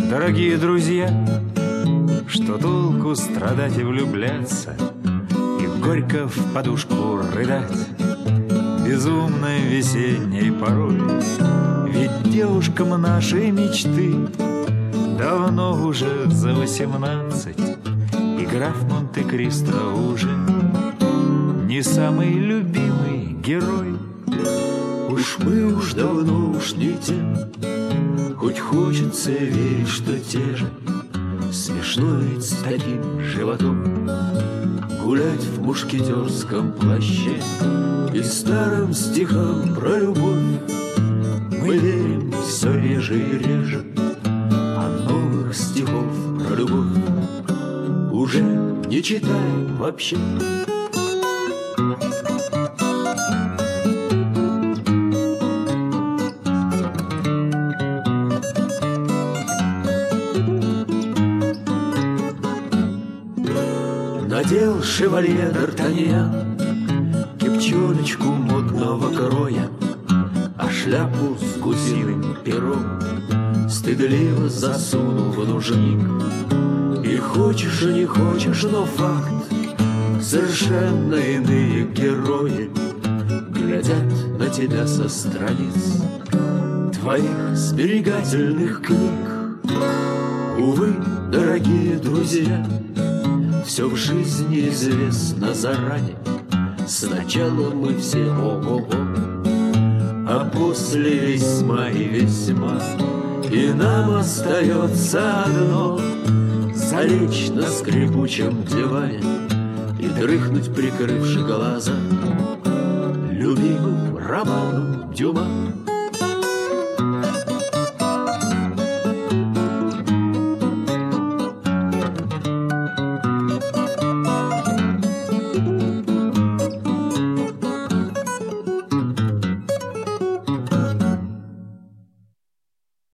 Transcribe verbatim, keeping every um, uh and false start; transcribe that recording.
Дорогие друзья, что толку страдать и влюбляться, и горько в подушку рыдать безумной весенней порой? Ведь девушкам нашей мечты давно уже за восемнадцать, и граф Монте-Кристо уже не самый любимый герой. Уж мы уж давно уж не те, хоть хочется верить, что те же. Смешно ведь с таким животом гулять в мушкетерском плаще и старым стихам про любовь мы верим все реже и реже, а новых стихов про любовь уже не читаем вообще. Надел шевалье Д'Артаньян кепчоночку модного кроя, а шляпу с гусиным пером стыдливо засунул в нужник. И хочешь, и не хочешь, но факт: совершенно иные герои глядят на тебя со страниц твоих сберегательных книг. Увы, дорогие друзья, все в жизни известно заранее. Сначала мы все ого-го, а после весьма и весьма. И нам остается одно — залечь на скрипучем диване и дрыхнуть, прикрывши глаза, любимым романом Дюма.